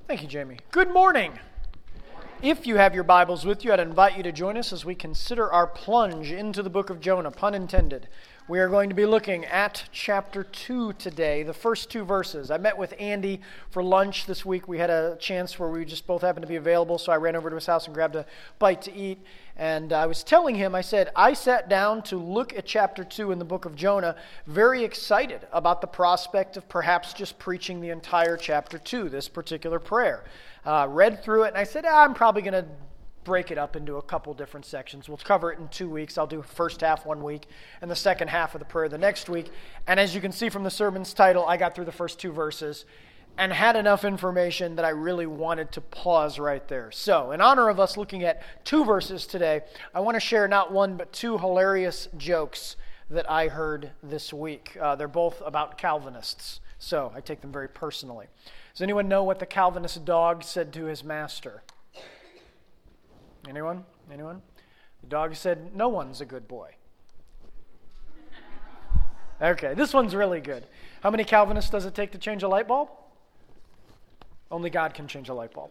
Thank you, Jamie. Good morning. If you have your Bibles with you, I'd invite you to join us as we consider our plunge into the book of Jonah, pun intended. We are going to be looking at chapter 2 today, the first two verses. I met with Andy for lunch this week. We had a chance where we just both happened to be available, so I ran over to his house and grabbed a bite to eat. And I was telling him, I said, I sat down to look at chapter 2 in the book of Jonah, very excited about the prospect of perhaps just preaching the entire chapter 2, this particular prayer. Read through it, and I said, I'm probably going to break it up into a couple different sections. We'll cover it in 2 weeks. I'll do the first half 1 week and the second half of the prayer the next week. And as you can see from the sermon's title, I got through the first two verses and had enough information that I really wanted to pause right there. So, in honor of us looking at 2 verses today, I want to share not one but 2 hilarious jokes that I heard this week. They're both about Calvinists, so I take them very personally. Does anyone know what the Calvinist dog said to his master? Anyone? The dog said, "No one's a good boy." Okay, this one's really good. How many Calvinists does it take to change a light bulb? Only God can change a light bulb.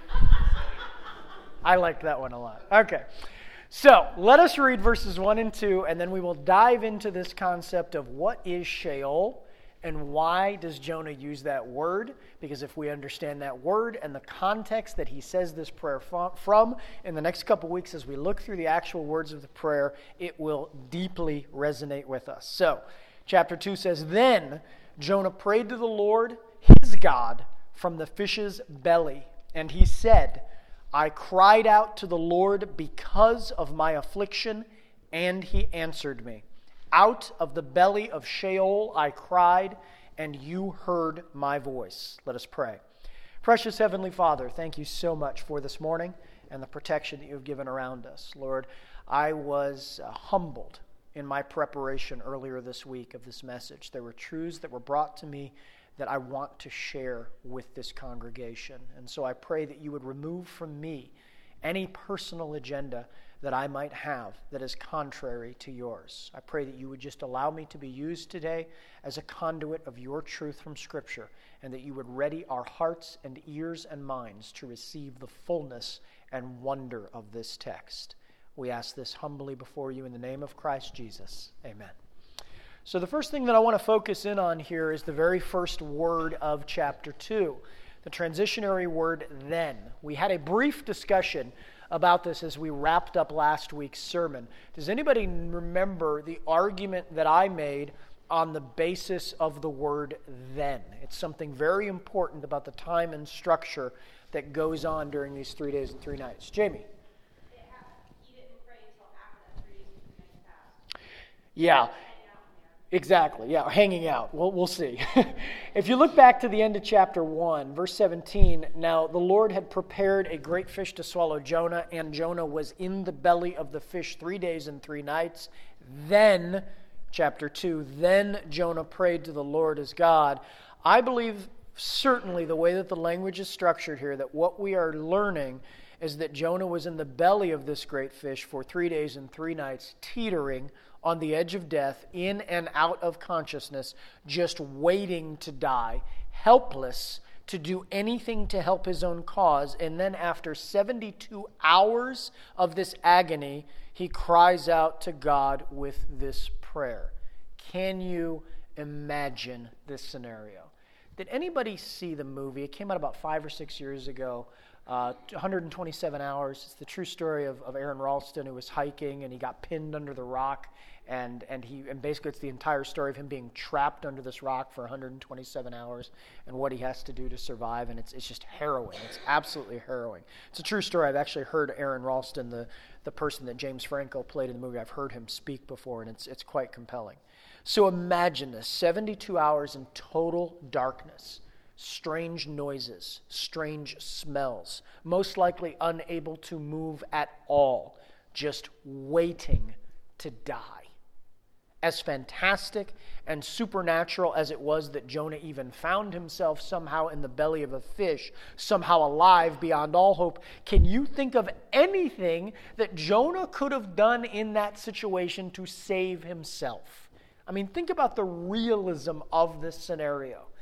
I liked that one a lot. Okay, so let us read verses 1 and 2, and then we will dive into this concept of what is Sheol, and why does Jonah use that word? Because if we understand that word and the context that he says this prayer from in the next couple weeks as we look through the actual words of the prayer, it will deeply resonate with us. So, chapter 2 says, Then Jonah prayed to the Lord, his God, from the fish's belly. And he said, I cried out to the Lord because of my affliction, and he answered me. Out of the belly of Sheol I cried, and you heard my voice. Let us pray. Precious Heavenly Father, thank you so much for this morning and the protection that you have given around us. Lord, I was humbled in my preparation earlier this week of this message. There were truths that were brought to me that I want to share with this congregation. And so I pray that you would remove from me any personal agenda that I might have that is contrary to yours. I pray that you would just allow me to be used today as a conduit of your truth from Scripture, and that you would ready our hearts and ears and minds to receive the fullness and wonder of this text. We ask this humbly before you in the name of Christ Jesus. Amen. So the first thing that I want to focus in on here is the very first word of chapter 2, the transitionary word then. We had a brief discussion about this as we wrapped up last week's sermon. Does anybody remember the argument that I made on the basis of the word then? It's something very important about the time and structure that goes on during these 3 days and 3 nights. Jamie? You didn't pray until after that 3 days and 3 nights passed. Yeah. Exactly, yeah, hanging out. We'll see. If you look back to the end of chapter 1, verse 17, now the Lord had prepared a great fish to swallow Jonah, and Jonah was in the belly of the fish 3 days and 3 nights. Then, chapter 2, then Jonah prayed to the Lord his God. I believe certainly the way that the language is structured here, that what we are learning is that Jonah was in the belly of this great fish for 3 days and 3 nights, teetering on the edge of death, in and out of consciousness, just waiting to die, helpless to do anything to help his own cause. And then after 72 hours of this agony, he cries out to God with this prayer. Can you imagine this scenario? Did anybody see the movie? It came out about 5 or 6 years ago. 127 Hours. It's the true story of Aaron Ralston, who was hiking and he got pinned under the rock, and basically it's the entire story of him being trapped under this rock for 127 hours and what he has to do to survive, and it's just harrowing. It's absolutely harrowing. It's a true story. I've actually heard Aaron Ralston, the person that James Franco played in the movie, I've heard him speak before, and it's quite compelling. So imagine this, 72 hours in total darkness. Strange noises, strange smells, most likely unable to move at all, just waiting to die. As fantastic and supernatural as it was that Jonah even found himself somehow in the belly of a fish, somehow alive beyond all hope, can you think of anything that Jonah could have done in that situation to save himself? I mean, think about the realism of this scenario.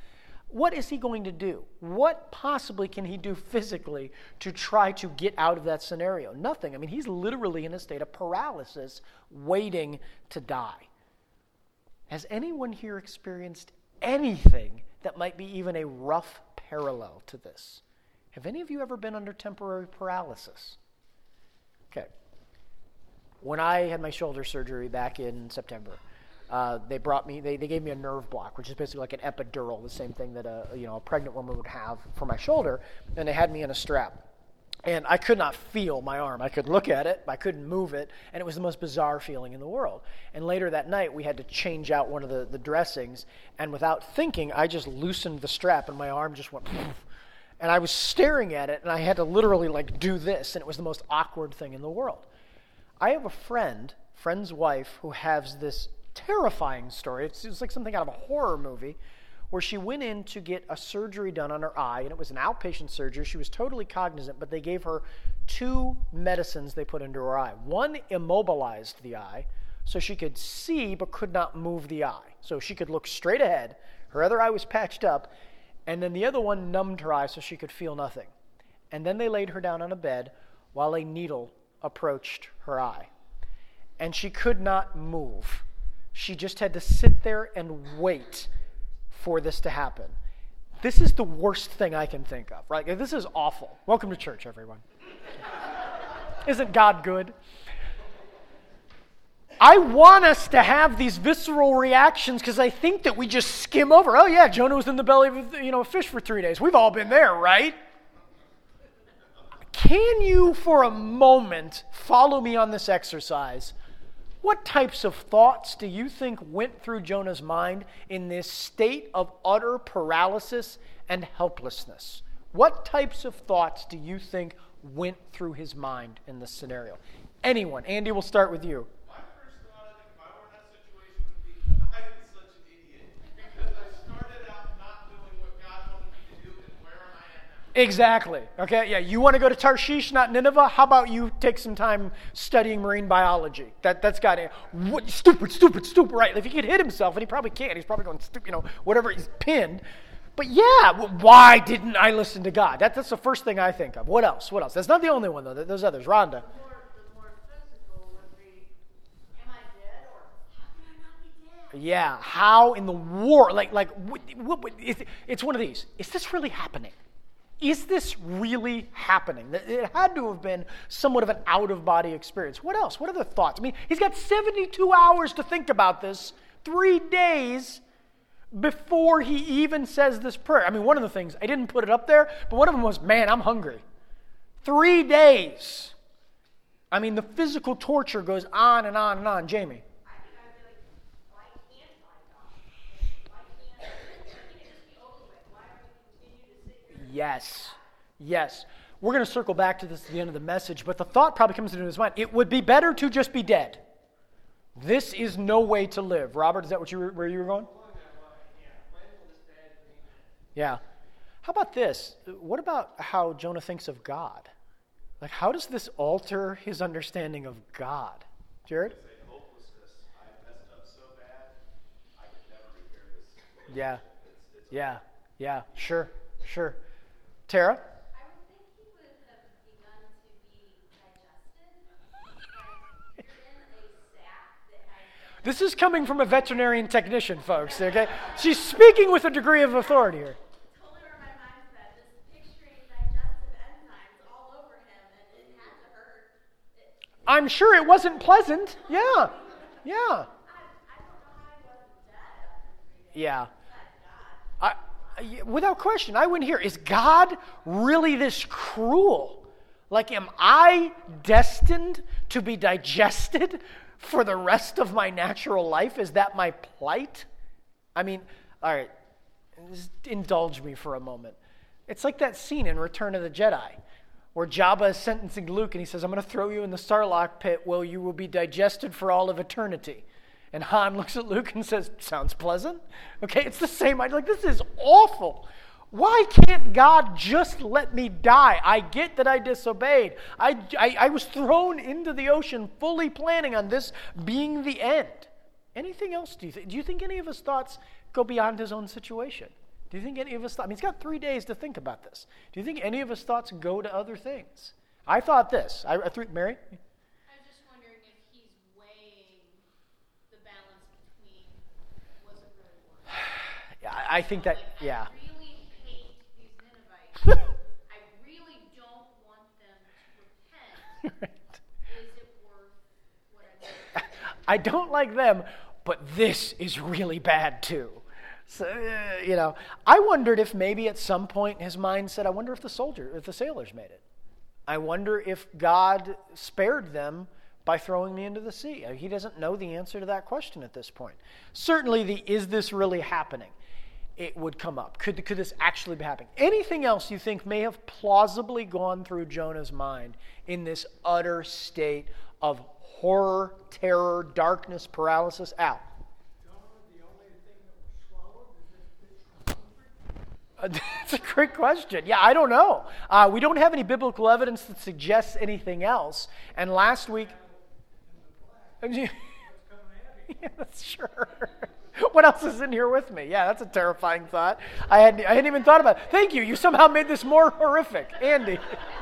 what is he going to do? What possibly can he do physically to try to get out of that scenario? Nothing. I mean, he's literally in a state of paralysis, waiting to die. Has anyone here experienced anything that might be even a rough parallel to this? Have any of you ever been under temporary paralysis? Okay. When I had my shoulder surgery back in September, they gave me a nerve block, which is basically like an epidural, the same thing that a pregnant woman would have for my shoulder, and they had me in a strap. And I could not feel my arm. I could look at it, but I couldn't move it, and it was the most bizarre feeling in the world. And later that night, we had to change out one of the dressings, and without thinking, I just loosened the strap, and my arm just went poof. And I was staring at it, and I had to literally do this, and it was the most awkward thing in the world. I have a friend's wife, who has this terrifying story. It's like something out of a horror movie, where she went in to get a surgery done on her eye, and it was an outpatient surgery. She was totally cognizant, but they gave her 2 medicines they put into her eye. One immobilized the eye, so she could see but could not move the eye. So she could look straight ahead. Her other eye was patched up, and then the other one numbed her eye so she could feel nothing. And then they laid her down on a bed while a needle approached her eye. And she could not move. She just had to sit there and wait for this to happen. This is the worst thing I can think of, right? This is awful. Welcome to church, everyone. Isn't God good? I want us to have these visceral reactions because I think that we just skim over. Oh yeah, Jonah was in the belly of a fish for 3 days. We've all been there, right? Can you, for a moment, follow me on this exercise? What types of thoughts do you think went through Jonah's mind in this state of utter paralysis and helplessness? What types of thoughts do you think went through his mind in this scenario? Anyone? Andy, we'll start with you. My first thought, I think, if I were in that situation would be, I am such an idiot. Because I started out not doing what God wanted me to do, and where am I at now? Exactly. Okay, yeah, you want to go to Tarshish, not Nineveh? How about you take some time studying marine biology? That's got it. Stupid, right? If he could hit himself, and he probably can't, he's probably going, whatever, he's pinned. But yeah, why didn't I listen to God? That's the first thing I think of. What else? That's not the only one, though. There's others. Rhonda. The more physical would be, am I dead or how can I not be dead? Yeah, how in the war? It's one of these. Is this really happening? Is this really happening? It had to have been somewhat of an out-of-body experience. What else? What other thoughts? I mean, he's got 72 hours to think about this, 3 days before he even says this prayer. I mean, one of the things, I didn't put it up there, but one of them was, man, I'm hungry. 3 days. I mean, the physical torture goes on and on and on. Jamie. I think I'd be like, why can't I die? Why can't it just be over with? Why are we continue to sit here? Yes. We're going to circle back to this at the end of the message, but the thought probably comes into his mind. It would be better to just be dead. This is no way to live. Robert, is that where you were going? Yeah. How about this? What about how Jonah thinks of God? Like, how does this alter his understanding of God? Jared? Hopelessness. I messed up so bad, I could never repair this. Yeah. Sure. Tara? I would think he would have begun to be digested. Like, you're in a sack that has... This is coming from a veterinarian technician, folks, okay? She's speaking with a degree of authority here. Totally where my mind's at. Just picturing digestive enzymes all over him, and it had to hurt. I'm sure it wasn't pleasant. Yeah. I don't know how he wasn't dead after 3 days. Yeah. That's God. Without question, I wouldn't hear, is God really this cruel? Like, am I destined to be digested for the rest of my natural life? Is that my plight? I mean, all right, just indulge me for a moment. It's like that scene in Return of the Jedi where Jabba is sentencing Luke and he says, I'm going to throw you in the Sarlacc pit where you will be digested for all of eternity. And Han looks at Luke and says, sounds pleasant. Okay, it's the same idea. Like, this is awful. Why can't God just let me die? I get that I disobeyed. I was thrown into the ocean fully planning on this being the end. Anything else, do you think? Do you think any of his thoughts go beyond his own situation? Do you think any of us thought, I mean, he's got 3 days to think about this. Do you think any of his thoughts go to other things? I thought this. Mary? I was just wondering if he's weighing the balance between was it really worth it? Yeah, I think that, Like, yeah. I really hate these Ninevites. I really don't want them to repent. Right. Is it worth what I'm doing? I don't like them, but this is really bad too. So, I wondered if maybe at some point in his mind said, I wonder if the sailors made it. I wonder if God spared them by throwing me into the sea. He doesn't know the answer to that question at this point. Certainly is this really happening? It would come up. Could this actually be happening? Anything else you think may have plausibly gone through Jonah's mind in this utter state of horror, terror, darkness, paralysis? Al? That's a great question. Yeah, I don't know. We don't have any biblical evidence that suggests anything else. And last week... Yeah, that's sure. What else is in here with me? Yeah, that's a terrifying thought. I hadn't even thought about it. Thank you. You somehow made this more horrific. Andy.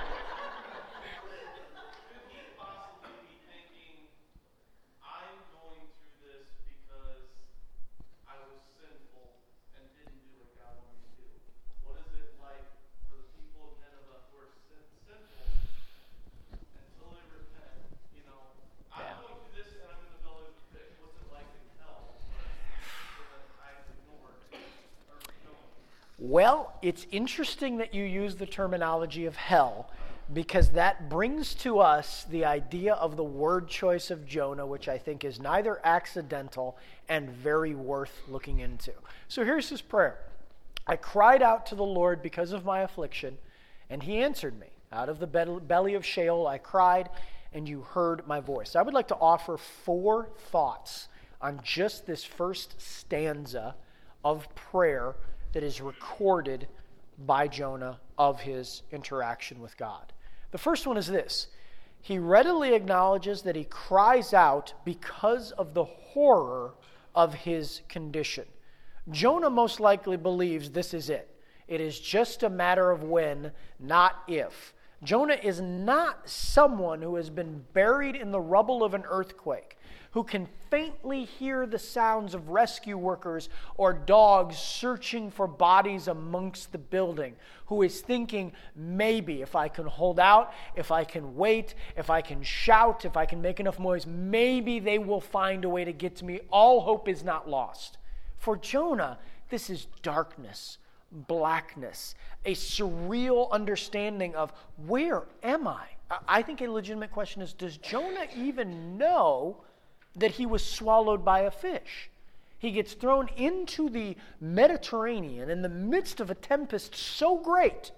Well, it's interesting that you use the terminology of hell, because that brings to us the idea of the word choice of Jonah, which I think is neither accidental and very worth looking into. So here's his prayer. I cried out to the Lord because of my affliction, and he answered me. Out of the belly of Sheol I cried, and you heard my voice. I would like to offer 4 thoughts on just this first stanza of prayer that is recorded by Jonah of his interaction with God. The first one is this. He readily acknowledges that he cries out because of the horror of his condition. Jonah most likely believes this is it. It is just a matter of when, not if. Jonah is not someone who has been buried in the rubble of an earthquake, who can faintly hear the sounds of rescue workers or dogs searching for bodies amongst the building, who is thinking, maybe if I can hold out, if I can wait, if I can shout, if I can make enough noise, maybe they will find a way to get to me. All hope is not lost. For Jonah, this is darkness, blackness, a surreal understanding of where am I? I think a legitimate question is, does Jonah even know that he was swallowed by a fish? He gets thrown into the Mediterranean in the midst of a tempest so great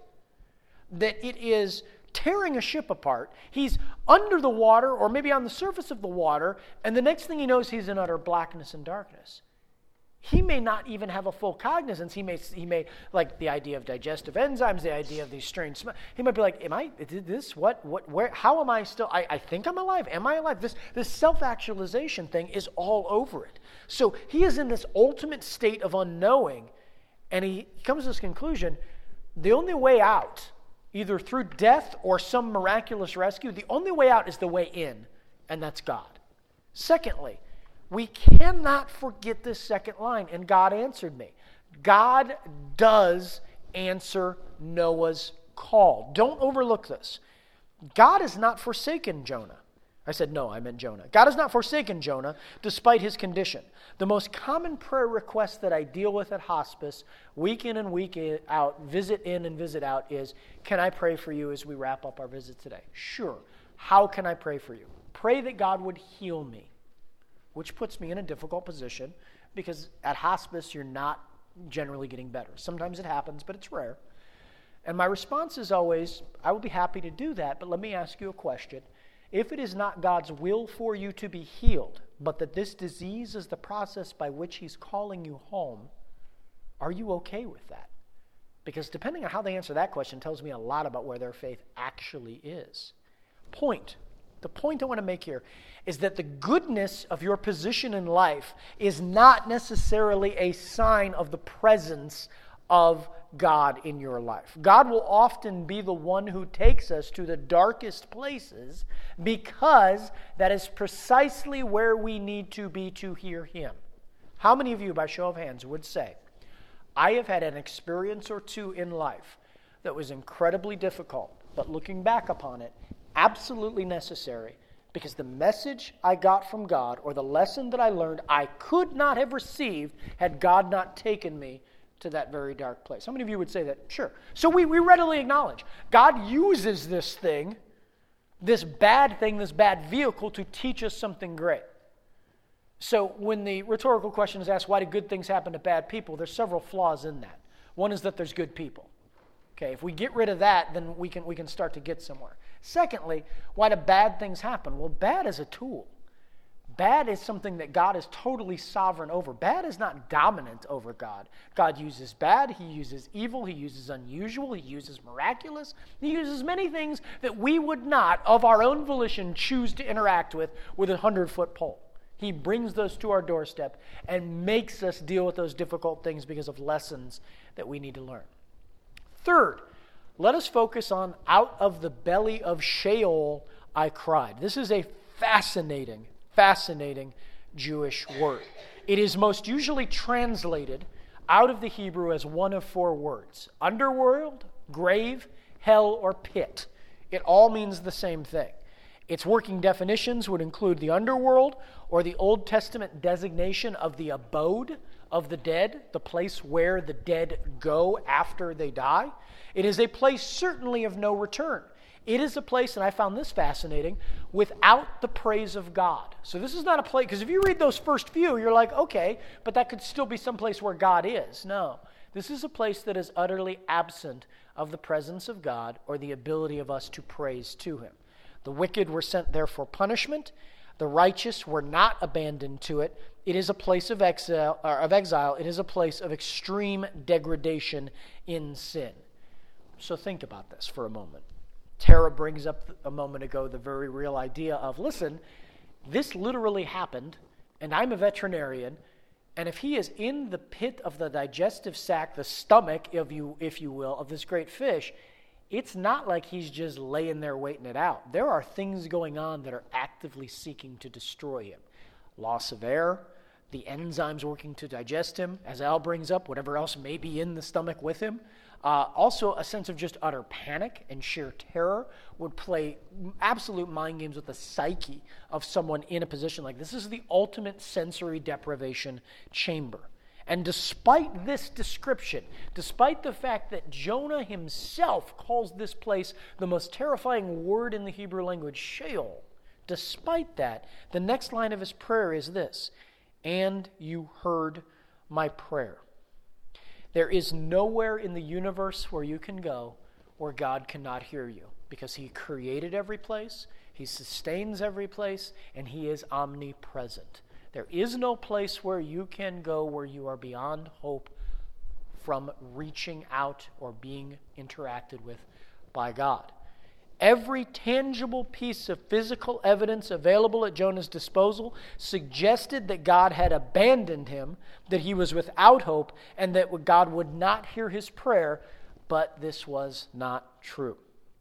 that it is tearing a ship apart. He's under the water or maybe on the surface of the water, and the next thing he knows, he's in utter blackness and darkness. He may not even have a full cognizance. He may like the idea of digestive enzymes, the idea of these strange smells. He might be like, did this, what, where, how am I still, I think I'm alive. Am I alive? This self-actualization thing is all over it. So he is in this ultimate state of unknowing, and he comes to this conclusion, the only way out, either through death or some miraculous rescue, the only way out is the way in, and that's God. Secondly, we cannot forget this second line, and God answered me. God does answer Noah's call. Don't overlook this. God has not forsaken Jonah. I said no, I meant Jonah. God has not forsaken Jonah despite his condition. The most common prayer request that I deal with at hospice, week in and week out, visit in and visit out, is, can I pray for you as we wrap up our visit today? Sure. How can I pray for you? Pray that God would heal me. Which puts me in a difficult position because at hospice, you're not generally getting better. Sometimes it happens, but it's rare. And my response is always, I will be happy to do that, but let me ask you a question. If it is not God's will for you to be healed, but that this disease is the process by which he's calling you home, are you okay with that? Because depending on how they answer that question tells me a lot about where their faith actually is. The point I want to make here is that the goodness of your position in life is not necessarily a sign of the presence of God in your life. God will often be the one who takes us to the darkest places because that is precisely where we need to be to hear Him. How many of you, by show of hands, would say, I have had an experience or two in life that was incredibly difficult, but looking back upon it, absolutely necessary, because the message I got from God or the lesson that I learned I could not have received had God not taken me to that very dark place. How many of you would say that? Sure. So we readily acknowledge God uses this thing, this bad thing, this bad vehicle to teach us something great. So when the rhetorical question is asked, why do good things happen to bad people? There's several flaws in that. One is that there's good people. Okay, if we get rid of that, then we can start to get somewhere. Secondly, why do bad things happen? Well, bad is a tool. Bad is something that God is totally sovereign over. Bad is not dominant over God. God uses bad, He uses evil, He uses unusual, He uses miraculous. He uses many things that we would not, of our own volition, choose to interact with a 100-foot pole. He brings those to our doorstep and makes us deal with those difficult things because of lessons that we need to learn. Third, let us focus on out of the belly of Sheol I cried. This is a fascinating Jewish word. It is most usually translated out of the Hebrew as one of four words: underworld, grave, hell, or pit. It all means the same thing. Its working definitions would include the underworld, or the Old Testament designation of the abode of the dead, the place where the dead go after they die. It is a place certainly of no return. It is a place, and I found this fascinating, without the praise of God. So this is not a place, because if you read those first few, you're like, okay, but that could still be someplace where God is. No, this is a place that is utterly absent of the presence of God or the ability of us to praise to Him. The wicked were sent there for punishment. The righteous were not abandoned to it. It is a place of exile. It is a place of extreme degradation in sin. So think about this for a moment. Tara brings up a moment ago the very real idea of, listen, this literally happened, and I'm a veterinarian, and if he is in the pit of the digestive sac, the stomach, if you will, of this great fish, it's not like he's just laying there waiting it out. There are things going on that are actively seeking to destroy him. Loss of air, the enzymes working to digest him, as Al brings up, whatever else may be in the stomach with him. Also, a sense of just utter panic and sheer terror would play absolute mind games with the psyche of someone in a position like this. This is the ultimate sensory deprivation chamber. And despite this description, despite the fact that Jonah himself calls this place the most terrifying word in the Hebrew language, Sheol, despite that, the next line of his prayer is this: "And you heard my prayer." There is nowhere in the universe where you can go where God cannot hear you, because He created every place, He sustains every place, and He is omnipresent. There is no place where you can go where you are beyond hope from reaching out or being interacted with by God. Every tangible piece of physical evidence available at Jonah's disposal suggested that God had abandoned him, that he was without hope, and that God would not hear his prayer, but this was not true.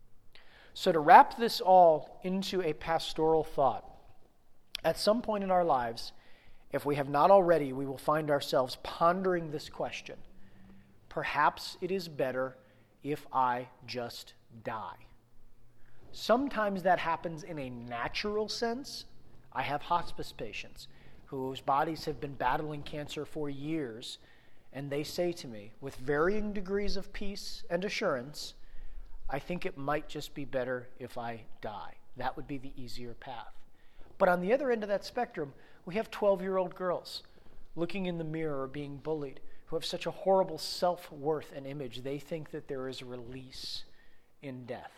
So to wrap this all into a pastoral thought, at some point in our lives, if we have not already, we will find ourselves pondering this question: perhaps it is better if I just die. Sometimes that happens in a natural sense. I have hospice patients whose bodies have been battling cancer for years, and they say to me, with varying degrees of peace and assurance, I think it might just be better if I die. That would be the easier path. But on the other end of that spectrum, we have 12-year-old girls looking in the mirror or being bullied, who have such a horrible self-worth and image, they think that there is release in death.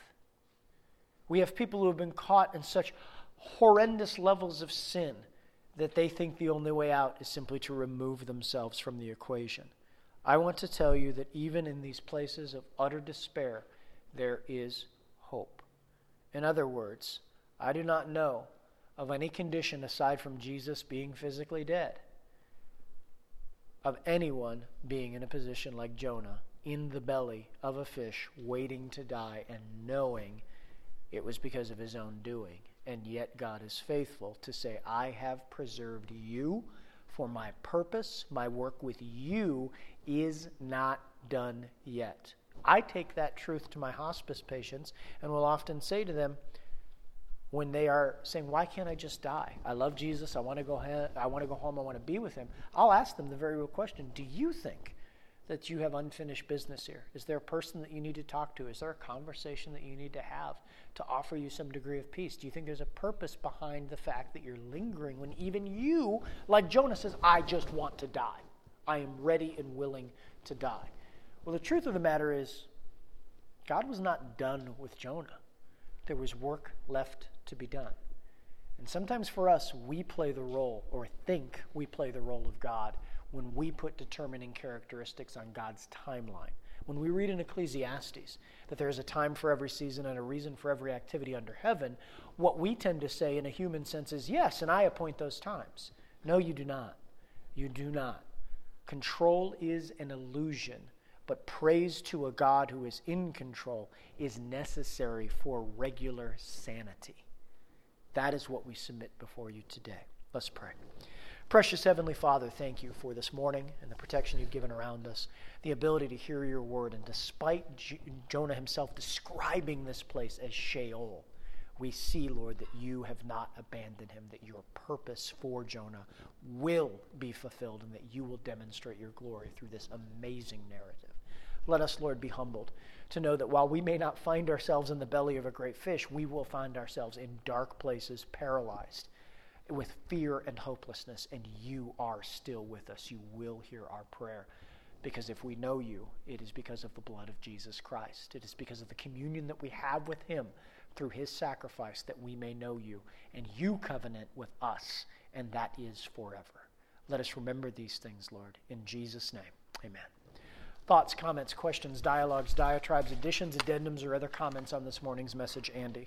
We have people who have been caught in such horrendous levels of sin that they think the only way out is simply to remove themselves from the equation. I want to tell you that even in these places of utter despair, there is hope. In other words, I do not know of any condition aside from Jesus being physically dead of anyone being in a position like Jonah, in the belly of a fish, waiting to die and knowing it was because of his own doing. And yet God is faithful to say, I have preserved you for my purpose. My work with you is not done yet. I take that truth to my hospice patients and will often say to them when they are saying, why can't I just die? I love Jesus. I want to go home. I want to be with him. I'll ask them the very real question, do you think that you have unfinished business here? Is there a person that you need to talk to? Is there a conversation that you need to have to offer you some degree of peace? Do you think there's a purpose behind the fact that you're lingering when even you, like Jonah, says, I just want to die. I am ready and willing to die. Well, the truth of the matter is, God was not done with Jonah. There was work left to be done. And sometimes for us, we play the role, or think we play the role of God, when we put determining characteristics on God's timeline. When we read in Ecclesiastes that there is a time for every season and a reason for every activity under heaven, what we tend to say in a human sense is, yes, and I appoint those times. No, you do not. You do not. Control is an illusion, but praise to a God who is in control is necessary for regular sanity. That is what we submit before you today. Let's pray. Precious Heavenly Father, thank you for this morning and the protection you've given around us, the ability to hear your word. And despite Jonah himself describing this place as Sheol, we see, Lord, that you have not abandoned him, that your purpose for Jonah will be fulfilled, and that you will demonstrate your glory through this amazing narrative. Let us, Lord, be humbled to know that while we may not find ourselves in the belly of a great fish, we will find ourselves in dark places, paralyzed, with fear and hopelessness, and you are still with us. You will hear our prayer, because if we know you, it is because of the blood of Jesus Christ. It is because of the communion that we have with him through his sacrifice that we may know you, and you covenant with us, and that is forever. Let us remember these things, Lord, in Jesus' name. Amen. Thoughts, comments, questions, dialogues, diatribes, additions, addendums, or other comments on this morning's message, Andy?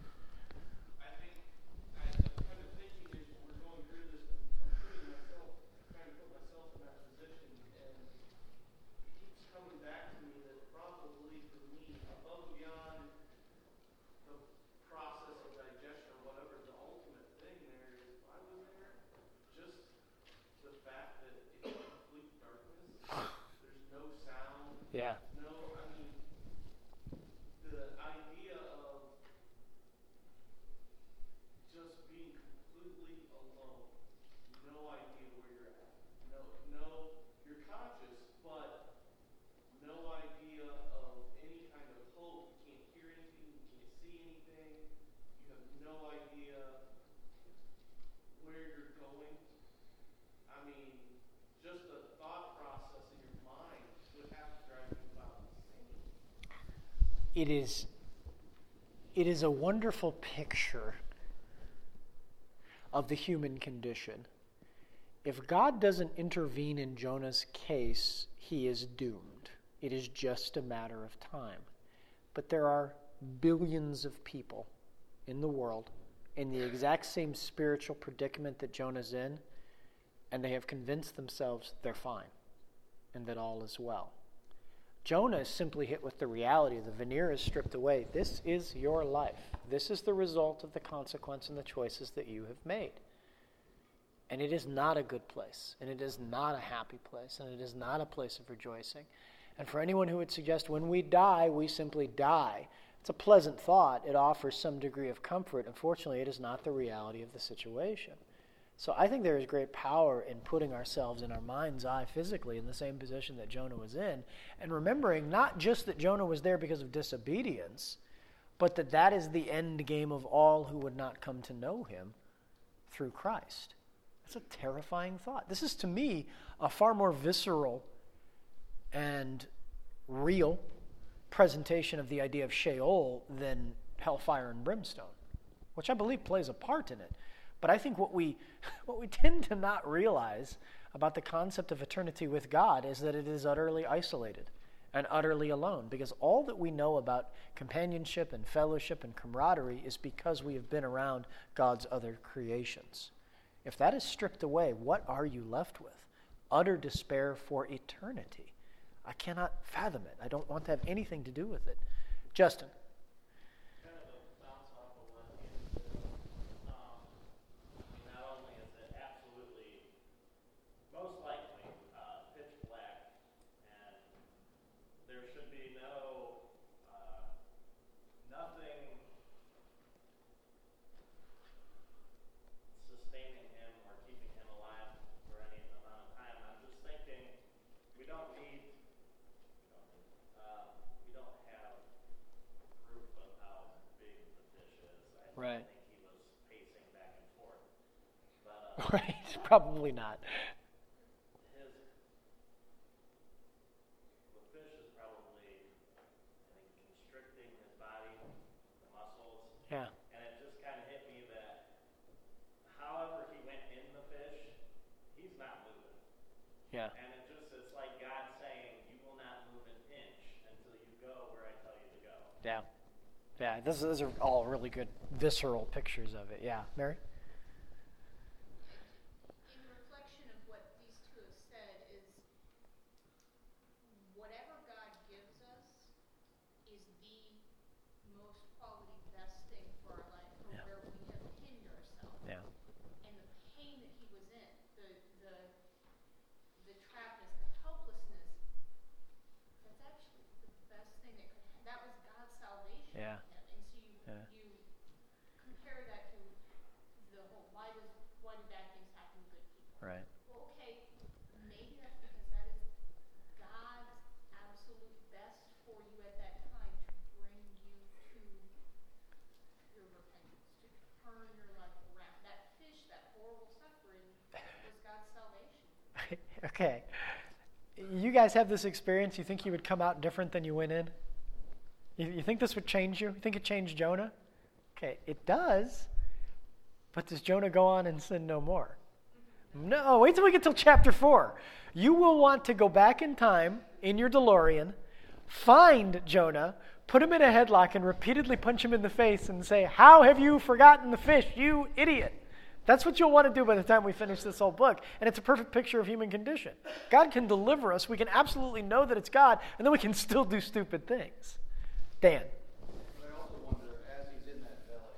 Yeah. No, I mean, the idea of just being completely alone, no idea where you're at. No, you're conscious, but no idea of any kind of hope. You can't hear anything, you can't see anything. You have no idea where you're going. I mean, just the thought process in your mind would have to drive you about insane. It is a wonderful picture of the human condition. If God doesn't intervene in Jonah's case, he is doomed. It is just a matter of time. But there are billions of people in the world in the exact same spiritual predicament that Jonah's in, and they have convinced themselves they're fine and that all is well. Jonah is simply hit with the reality. The veneer is stripped away. This is your life. This is the result of the consequence and the choices that you have made. And it is not a good place, and it is not a happy place, and it is not a place of rejoicing. And for anyone who would suggest when we die, we simply die, it's a pleasant thought. It offers some degree of comfort. Unfortunately, it is not the reality of the situation. So I think there is great power in putting ourselves in our mind's eye physically in the same position that Jonah was in, and remembering not just that Jonah was there because of disobedience, but that is the end game of all who would not come to know him through Christ. That's a terrifying thought. This is, to me, a far more visceral and real presentation of the idea of Sheol than hellfire and brimstone, which I believe plays a part in it. But I think what we tend to not realize about the concept of eternity with God is that it is utterly isolated and utterly alone, because all that we know about companionship and fellowship and camaraderie is because we have been around God's other creations. If that is stripped away, what are you left with? utter despair for eternity. I cannot fathom it. I don't want to have anything to do with it. Justin. Kind of a bounce off of what Ian said. Not only is it absolutely, most likely, pitch black, and there should be nothing sustaining him or keeping him alive for any amount of time. I'm just thinking, we don't have proof of how big the fish is. I Right. don't think he was pacing back and forth. But Right, probably not. the fish is probably, I think, constricting his body, the muscles. Yeah. And it just kind of hit me that however he went in the fish, he's not moving. Yeah. And it's like God saying, you will not move an inch until you go where I tell you to go. Yeah. Yeah, those are all really good visceral pictures of it. Yeah. Mary? In reflection of what these two have said is whatever God gives us is the most quality best thing for our life for Yeah. where we have pinned ourselves. Yeah. And the pain that he was in, the trappedness, the helplessness, that's actually the best thing that was God's salvation Yeah. for him. And so Yeah. you compare that to the whole why do bad things happen to good people? Right. Well, okay, maybe that's because that is God's absolute best for you at that time to bring you to your repentance, to turn your life around. That fish, that horrible suffering, was God's salvation. Okay. You guys have this experience. You think you would come out different than you went in? You think this would change you? You think it changed Jonah? Okay, it does. But does Jonah go on and sin no more? No, wait till we get till chapter 4. You will want to go back in time in your DeLorean, find Jonah, put him in a headlock, and repeatedly punch him in the face and say, "How have you forgotten the fish, you idiot?" That's what you'll want to do by the time we finish this whole book. And it's a perfect picture of human condition. God can deliver us. We can absolutely know that it's God, and then we can still do stupid things. Dan. But I also wonder, as he's in that belly,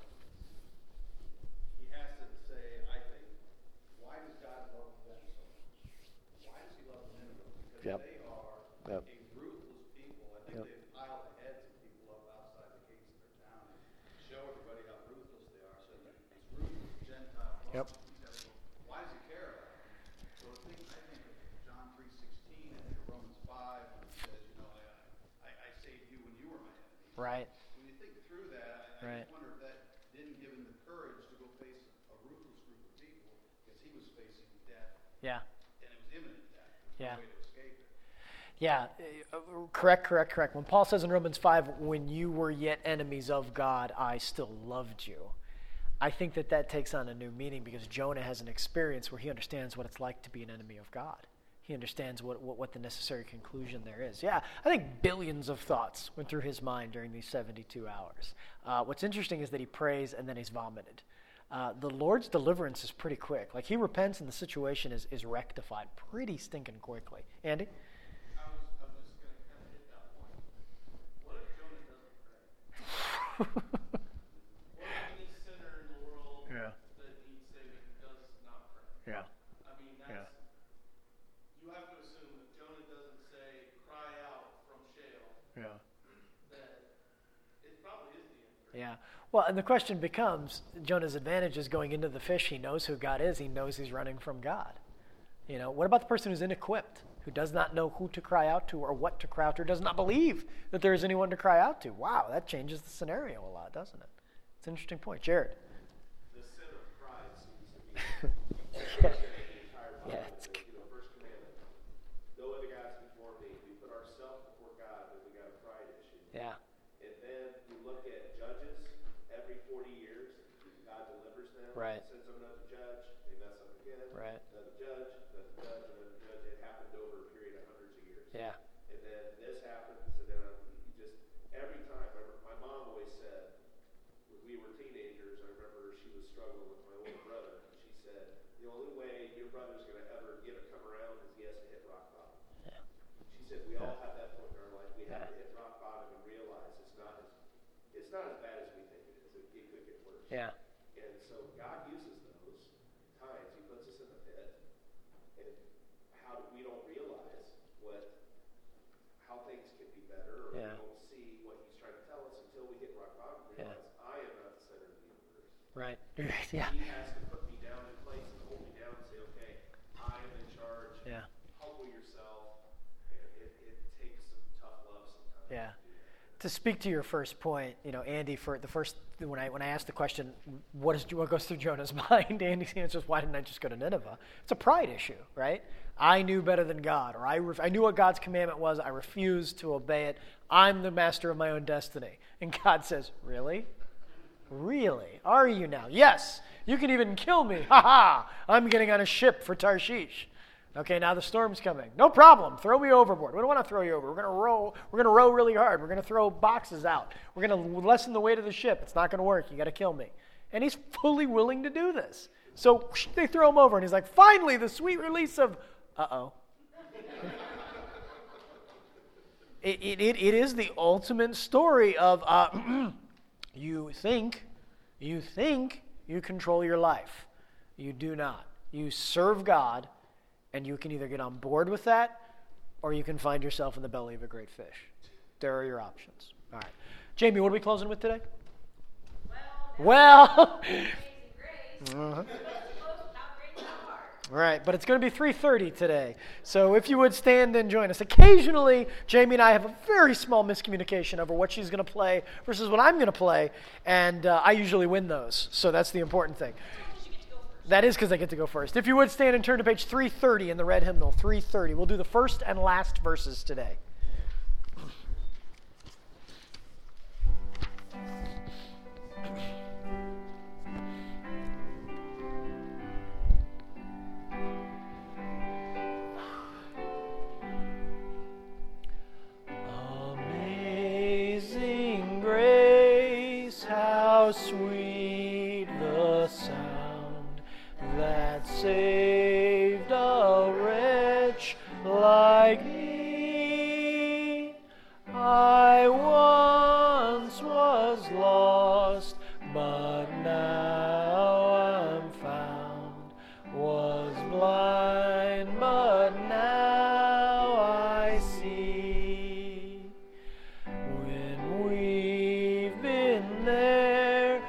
he has to say, I think, why does God love them so much? Why does he love Nineveh? Because Yep. they are Yep. a ruthless people. I think Yep. they've piled the heads of people up outside the gates of their town and show everybody how ruthless they are. So this ruthless Gentile, Yep. why does he care about them? So I think of John 3:16 and Romans 5 when it says, I saved you when you were my enemy. Right. When you think through that, I Right. just wonder if that didn't give him the courage to go face a ruthless group of people because he was facing death, Yeah. and it was imminent death. There's Yeah. no way to escape it. Yeah, correct. When Paul says in Romans 5, when you were yet enemies of God, I still loved you. I think that takes on a new meaning because Jonah has an experience where he understands what it's like to be an enemy of God. He understands what the necessary conclusion there is. Yeah, I think billions of thoughts went through his mind during these 72 hours. What's interesting is that he prays and then he's vomited. The Lord's deliverance is pretty quick. Like he repents and the situation is rectified pretty stinking quickly. Andy? I was just going to kind of hit that point. What if Jonah doesn't pray? What if any sinner in the world Yeah. that needs saving does not pray? Yeah. I mean, you have to assume that Jonah doesn't say, cry out from Sheol, Yeah. that it probably is the end. Yeah. Well, and the question becomes, Jonah's advantage is going into the fish. He knows who God is. He knows he's running from God. What about the person who's inequipped, who does not know who to cry out to or what to cry out to, or does not believe that there is anyone to cry out to? Wow, that changes the scenario a lot, doesn't it? It's an interesting point. Jared. The sin of pride seems to be Yeah. the entire Bible. Yeah, it's First commandment. No other gods before me. We put ourselves before God, but we got a pride issue. Yeah. And then you look at Judges. Every 40 years, God delivers them. Right. Sends them another judge. They mess up again. Right. Another judge, another judge, another judge. It happened over a period of hundreds of years. Yeah. And then this happens, and then you just every time. My mom always said, when we were teenagers, I remember she was struggling with my older brother. And she said, the only way your brother's going to ever come around is he has Yeah. And so God uses those times. He puts us in the pit, and we don't realize how things can be better, or we don't see what He's trying to tell us until we hit rock bottom and realize I am not the center of the universe. Right. Yeah. He has to put me down in place and hold me down and say, okay, I am in charge. Yeah. Humble yourself. And it takes some tough love sometimes. Yeah. To speak to your first point, Andy, for the first when I asked the question, what goes through Jonah's mind, Andy's answer is, why didn't I just go to Nineveh? It's a pride issue, right? I knew better than God, or I knew what God's commandment was. I refused to obey it. I'm the master of my own destiny. And God says, really? Really? Are you now? Yes. You can even kill me. Ha ha! I'm getting on a ship for Tarshish. Okay, now the storm's coming. No problem. Throw me overboard. We don't want to throw you over. We're going to row. We're going to row really hard. We're going to throw boxes out. We're going to lessen the weight of the ship. It's not going to work. You got to kill me. And he's fully willing to do this. So they throw him over, and he's like, finally, the sweet release of, uh-oh. It is the ultimate story of you think you control your life. You do not. You serve God, and you can either get on board with that, or you can find yourself in the belly of a great fish. There are your options. All right. Jamie, what are we closing with today? Well. Right, but it's going to be 3:30 today. So if you would stand and join us. Occasionally, Jamie and I have a very small miscommunication over what she's going to play versus what I'm going to play, and I usually win those. So that's the important thing. That is because I get to go first. If you would stand and turn to page 330 in the red hymnal, 330. We'll do the first and last verses today. Amazing grace, how sweet the sound that saved a wretch like me. I once was lost, but now I'm found. Was blind, but now I see. When we've been there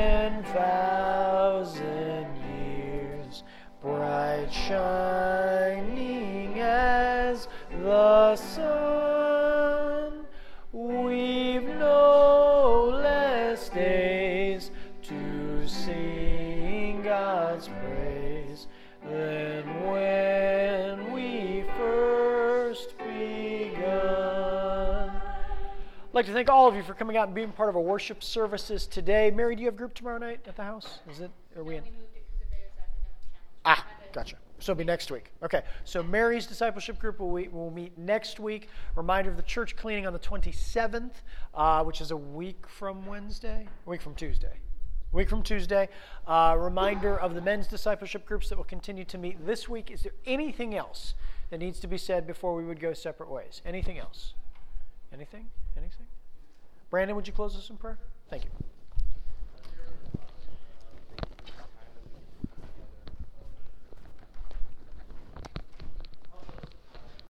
10,000 years, bright shining as the sun, we've no less days to sing God's praise than when we first begun. I'd like to thank all of you for coming out and being part of our worship services today. Mary, do you have group tomorrow night at the house? Is it? Are we in? We moved it because of Bear's academic challenge. Gotcha. So it'll be next week. Okay. So Mary's discipleship group will meet next week. Reminder of the church cleaning on the 27th, which is a week from Wednesday? A week from Tuesday. Reminder of the men's discipleship groups that will continue to meet this week. Is there anything else that needs to be said before we would go separate ways? Anything else? Anything? Brandon, would you close us in prayer? Thank you.